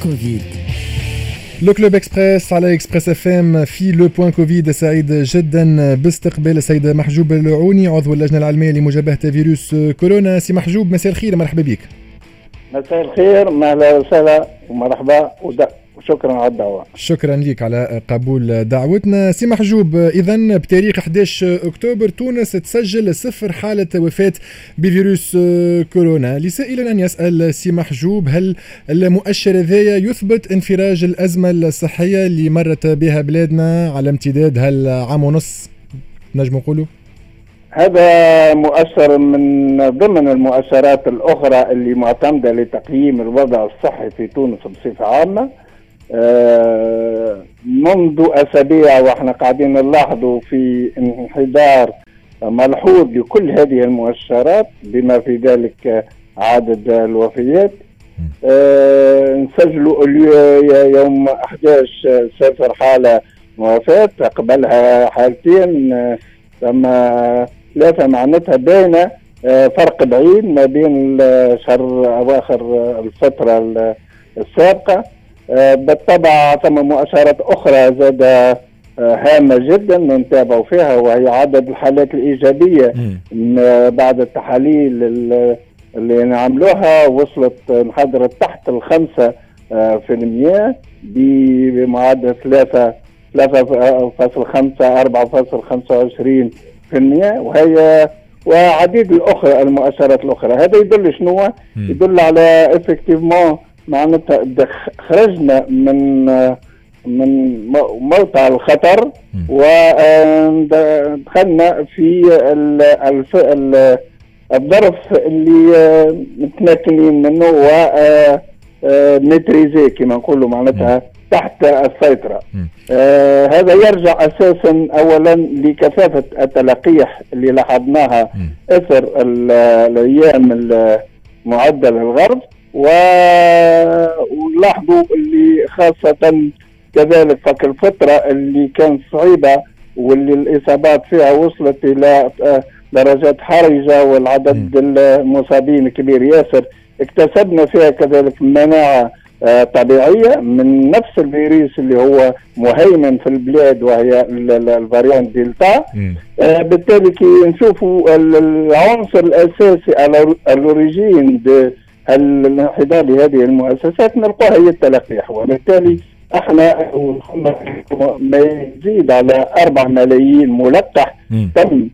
كوفيد. لو كلوب اكسبريس على اكسبريس اف ام في لو بوان كوفيد. سعيد جدا باستقبال السيد محجوب العوني عضو اللجنه العلميه لمجابهه فيروس كورونا. سي محجوب مساء الخير، مرحبا بك. مساء الخير، اهلا وسهلا ومرحبا وشكرا على الدعوه. شكرا لك على قبول دعوتنا. سي محجوب، اذا بتاريخ 11 اكتوبر تونس تسجل 0 حاله وفاه بفيروس كورونا. لسائل ان يسال سي محجوب، هل المؤشر ذا يثبت انفراج الازمه الصحيه اللي مرت بها بلادنا على امتداد هالعام ونص نجم نقولوا؟ هذا مؤشر من ضمن المؤشرات الاخرى اللي معتمده لتقييم الوضع الصحي في تونس بصفه عامه. منذ أسابيع وإحنا قاعدين نلاحظوا في انحدار ملحوظ لكل هذه المؤشرات بما في ذلك عدد الوفيات. نسجلوا يوم 11 0 حالة وفاة، قبلها حالتين، ثم 3 معناتها باينة فرق بعيد ما بين شهر أواخر الفترة السابقة. بالطبع ثم مؤشرات أخرى زاد هامة جدا نتابع فيها، وهي عدد الحالات الإيجابية بعد التحاليل اللي نعملوها وصلت انحدرت تحت 5% بمعدل 3.5 4.25%، وهي وعديد الأخرى المؤشرات الأخرى. هذا يدل شنو؟ يدل على effectivement معناتها خرجنا من موقع الخطر ودخلنا في الظرف اللي متمكنين منه ومتريزي كما نقولوا معناتها تحت السيطرة. هذا يرجع أساسا أولا لكثافة التلقيح اللي لاحظناها أثر الأيام معدل الغرب، ولاحظوا اللي خاصة كذلك فك الفترة اللي كانت صعيبة واللي الإصابات فيها وصلت إلى درجات حرجة والعدد المصابين كبير ياسر، اكتسبنا فيها كذلك مناعة طبيعية من نفس الفيروس اللي هو مهيمن في البلاد وهي الفاريان دلتا. بالتالي كي نشوفوا العنصر الأساسي على الأوريجين الانحدار لهذه المؤسسات نلقاها هي التلقيح، وبالتالي احنا ما يزيد على 4 ملايين ملقح تم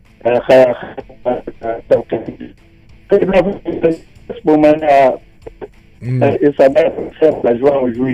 منع اصابات جوان وجويد.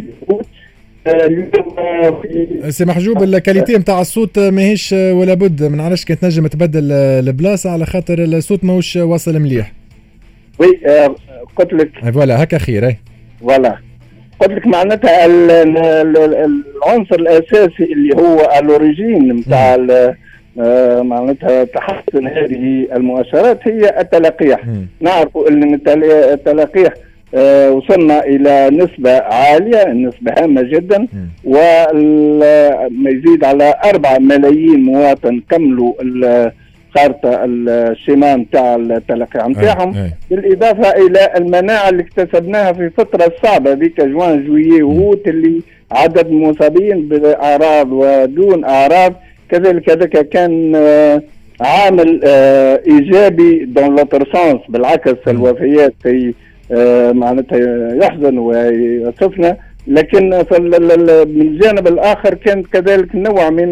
سي محجوب، الكاليتي نتاع الصوت ماهيش ولا بد من علاش كنت نجم تبدل البلاصه على خاطر الصوت ماهوش واصل مليح. وي قلت لك فوالا هكا خير. فوالا قلت لك معناتها العنصر الاساسي اللي هو الاوريجين نتاع معناتها تحسن هذه المؤشرات هي التلقيح. نعرف ان التلقيح وصلنا الى نسبه عاليه، نسبه هامه جدا، وما يزيد على 4 ملايين مواطن كملوا خارطة الشمال نتاع التلقيح نتاعهم، بالإضافة إلى المناعة اللي اكتسبناها في الفترة الصعبة ذيك جوان جويي ووت اللي عدد المصابين بأعراض ودون أعراض كذلك. هذاك كان عامل إيجابي دون لوتر سانس، بالعكس الوفيات هي معناتها يحزن ويصفنا، لكن من الجانب الآخر كانت كذلك نوع من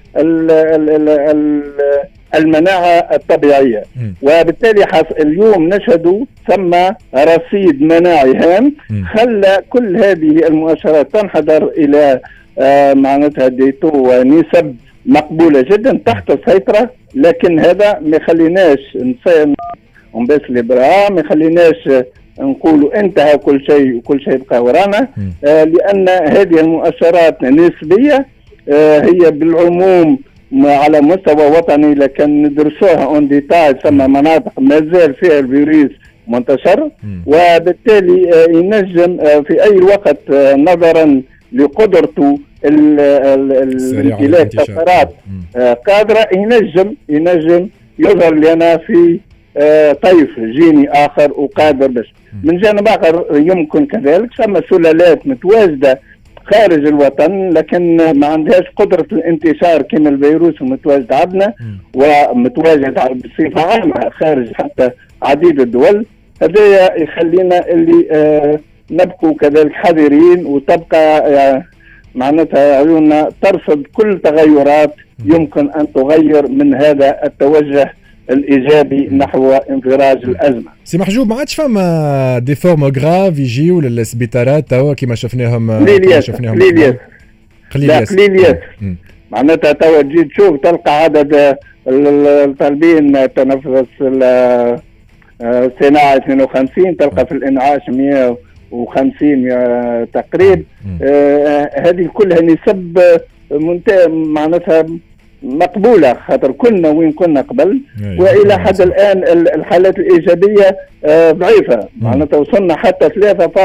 المناعة الطبيعية، وبالتالي اليوم نشهد ثم رصيد مناعي هام خلى كل هذه المؤشرات تنحدر إلى معناتها ديتو ونسب مقبولة جدا تحت السيطرة. لكن هذا ما يخليناش نباس الإبراء، ما يخليناش نقولوا انتهى كل شيء وكل شيء بقى ورانا، لأن هذه المؤشرات نسبية. هي بالعموم على مستوى وطني لكن ندرسوها اون ديتاي، ثم مناطق مازال فيها الفيروس منتشر، وبالتالي ينجم في اي وقت نظرا لقدرته الامتلاك فترات قادرة ينجم يظهر لنا في طيف جيني اخر وقادر باش. من جانب اخر يمكن كذلك ثم سلالات متواجده خارج الوطن لكن ما عندهاش قدره الانتشار كما الفيروس المتواجد عندنا ومتواجد بصفه عامه خارج حتى عديد الدول. هذا يخلينا اللي نبقوا كذلك حذرين وتبقى معناتها عيوننا ترصد كل تغيرات يمكن ان تغير من هذا التوجه الايجابي نحو انفراج الازمه. سي محجوب ما عادش فما دي فورم غراف يجيو للسبيطارات توا كما شفناهم قليليات معناتها توا تجي تشوف تلقى عدد الطالبين تنفس الصناعه 52 تلقى في الانعاش 150 تقريب. هذه كلها نسب معناتها مقبولة خاطر كنا وين كنا قبل وإلى حد الآن الحالات الإيجابية ضعيفة معناتها وصلنا حتى 3.5%.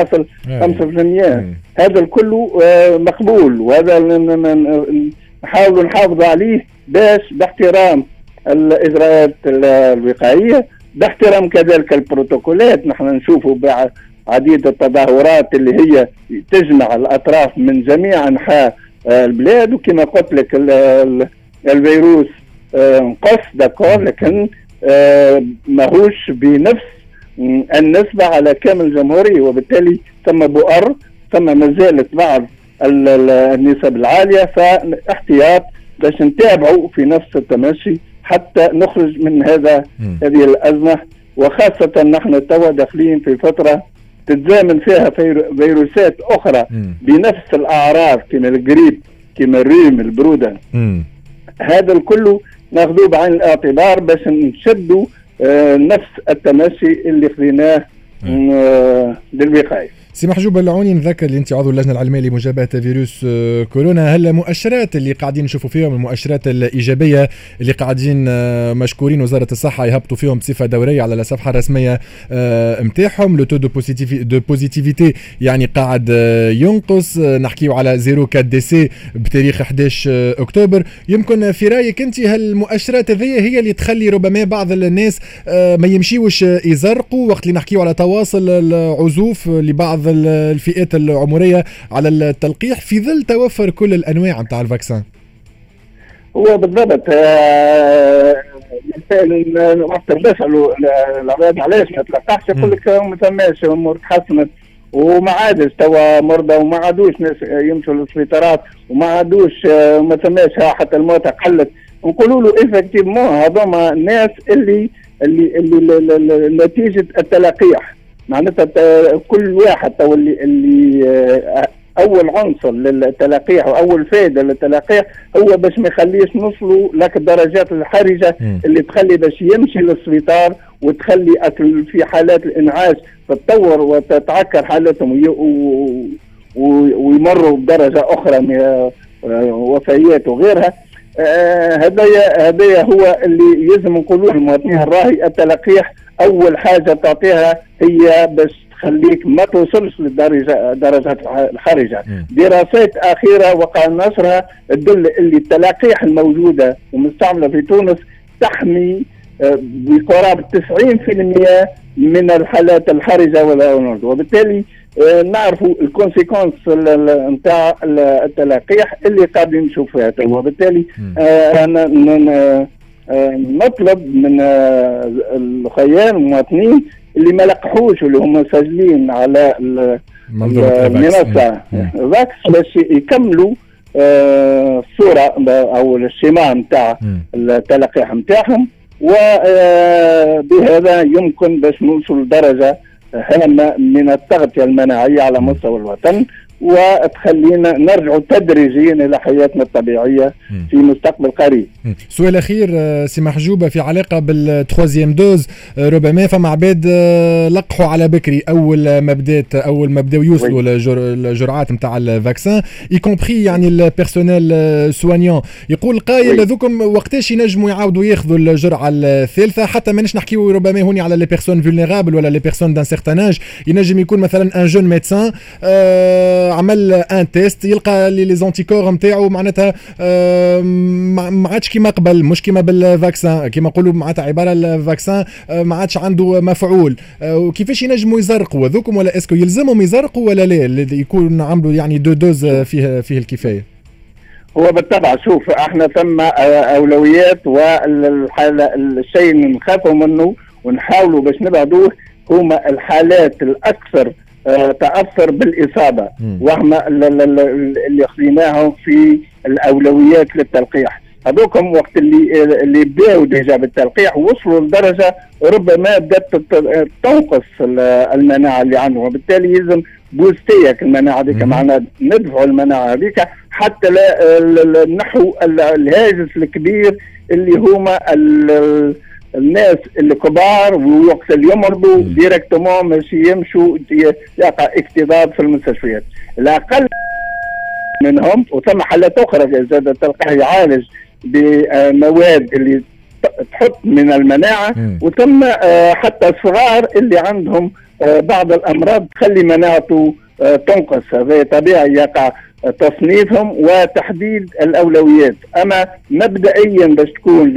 هذا الكل مقبول وهذا نحاول نحافظ عليه باحترام الإجراءات الوقائية باحترام كذلك البروتوكولات. نحن نشوفوا عديد التظاهرات اللي هي تجمع الأطراف من جميع أنحاء البلاد وكما قلت لك الفيروس انقص داكور لكن ماهوش بنفس النسبة على كامل الجمهورية وبالتالي ثم بؤر ثم ما زالت بعض النسب العالية فاحتياط باش نتابعوا في نفس التمشي حتى نخرج من هذه الأزمة وخاصة نحن توا داخلين في فترة تتزامن فيها فيروسات أخرى بنفس الأعراض كما الجريب كما الريم البرودة. هذا الكل ناخذوه بعين الاعتبار باش نشدوا نفس التمشي اللي خذيناه للوقايه. سي محجوب العوني نذكر اللي انت عضو اللجنه العلميه لمجابهه فيروس كورونا، هل المؤشرات اللي قاعدين نشوفوا فيهم المؤشرات الايجابيه اللي قاعدين مشكورين وزاره الصحه يهبطوا فيهم بصفه دوريه على الصفحه الرسميه نتاعهم، لو تو دو بوزيتيفيتي يعني قاعد ينقص، نحكيو على 0 دي سي بتاريخ 11 اكتوبر. يمكن في رايك انت هل المؤشرات هي اللي تخلي ربما بعض الناس ما يمشيوش يزرقوا وقت اللي نحكيو على تواصل العزوف لبعض الفئات العمريه على التلقيح في ظل توفر كل الانواع نتاع الفاكسان؟ هو بالضبط وقت بسالوا العباد علاش ما تلقحش يقول لك ما ثماش امور تحسنت وما عادش توا مرضى وما عادوش ناس يمشوا للسبيطارات وما عادوش ما ثماش حتى الموت قلت. نقولوا له افكتيفمون هذوما الناس اللي نتيجه التلقيح معناتها كل واحد تو اللي اول عنصر للتلقيح واول فائده للتلقيح هو باش ما يخليش نوصلوا لك الدرجات الحرجه اللي تخلي باش يمشي للسبيطار وتخلي في حالات الانعاش تتطور وتتعكر حالتهم ويمروا بدرجه اخرى من وفيات وغيرها. هذا هو اللي لازم نقولوه للمواطنين الراهي. التلقيح اول حاجه تعطيها هي باش تخليك ما توصلش للدرجات الحرجه. دراسات اخيره وقع نشرها تدل اللي التلقيح الموجوده ومستعمله في تونس تحمي بقرابه 90% من الحالات الحرجه وبالتالي نعرفوا الكونسيكونس نتاع التلقيح اللي قاعدين نشوفها. وبالتالي نطلب من الخيان المواطنين اللي ما لقحوش واللي هم مسجلين على المنصه فاكس باش يكملوا الصوره او الشماع نتاع التلقيح نتاعهم وبهذا يمكن باش نوصل لدرجه هامه من التغطيه المناعيه على مستوى الوطن وتخلينا نرجع تدريجيا الى حياتنا الطبيعيه في مستقبل قريب. سؤال اخير سي محجوبه في علاقه بالتروزيام دوز، ربما فما عباد لقحوا على بكري اول ما بداو يوصلوا الجرعات نتاع الفاكسان اي كومبري يعني البيرسونيل سوانيون، يقول قايل ذوكم وقتاش ينجموا يعاودوا ياخذوا الجرعه الثالثه حتى ماناش نحكيو ربما هوني على لي بيرسون فولنيرابل ولا لي بيرسون دان سيغتان اج، ينجم يكون مثلا ان جون ميدسان عمل ان تيست يلقى لي زونتيكور نتاعو معناتها ما عادش كيما قبل، مش كيما بالفاكسان كيما نقولوا معناتها عباره الفاكسان ما عادش عنده مفعول. وكيفاش ينجموا يزرقوا هذوكم؟ ولا اسكو يلزمهم يزرقوا ولا لا يكون عملوا يعني دو دوز فيه الكفايه؟ هو بالطبع شوف احنا ثم اولويات، والحاله الشيء اللي نخافوا منه ونحاولوا باش نبعدوه هما الحالات الاكثر تاثر بالاصابه، وهما اللي خليناهم في الاولويات للتلقيح. هذوكم وقت اللي بداوا ديجا بالتلقيح وصلوا لدرجه ربما بدات تنقص المناعه اللي عندهم، وبالتالي يلزم بوستيك المناعه هذيك، معنا ندفعوا المناعه هذيك حتى لا نحو الهاجس الكبير اللي هما الناس الكبار، ووقت اللي يمرضوا ديريكتومون ماشي يمشوا يقع اكتظاظ في المستشفيات. الاقل منهم وثم حالات اخرى زاد التلقيح يعالج بمواد اللي تحط من المناعه، وثم حتى الصغار اللي عندهم بعض الامراض تخلي مناعته تنقص. هذا طبيعي يقع تصنيفهم وتحديد الاولويات. اما مبدئيا باش تكون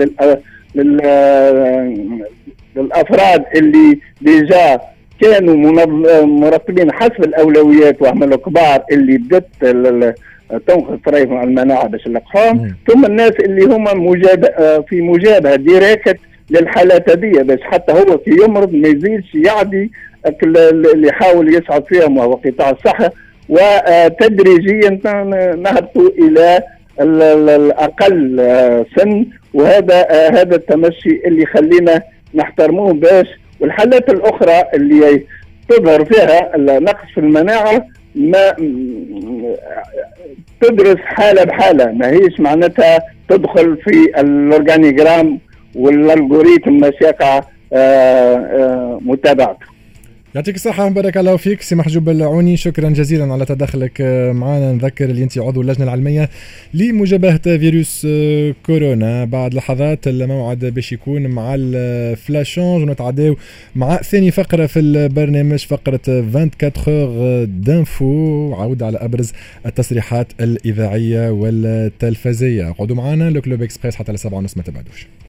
للافراد اللي ديجا كانوا مرتبين حسب الاولويات وهم الكبار اللي بدت تنقص طريقهم المناعه باش نلقحوهم، ثم الناس اللي هما في مجابهه ديريكت للحالات هذه باش حتى هو في يمرض ما يزيدش يعدي اللي يحاول يصعد فيهم وهو قطاع الصحه، وتدريجيا نهبطوا الى الاقل سن. وهذا التمشي اللي خلينا نحترموه باش والحالات الاخرى اللي تظهر فيها نقص في المناعه ما تدرس حاله بحاله، ما هيش معناتها تدخل في الاورجانيجرام والالغوريثم مش يقع متابعته. يعطيك الصحة، بارك الله فيك سي محجوب العوني، شكرا جزيلا على تدخلك معنا. نذكر اللي انت عضو اللجنة العلمية لمجابهة فيروس كورونا. بعد لحظات الموعد باش يكون مع الفلاشونج، ونتعداو مع ثاني فقرة في البرنامج، فقرة 24 heures دانفو، عودة على أبرز التصريحات الإذاعية والتلفزية. قعدوا معنا لو كلوب اكسبريس حتى ل7:30، ما تبعدوش.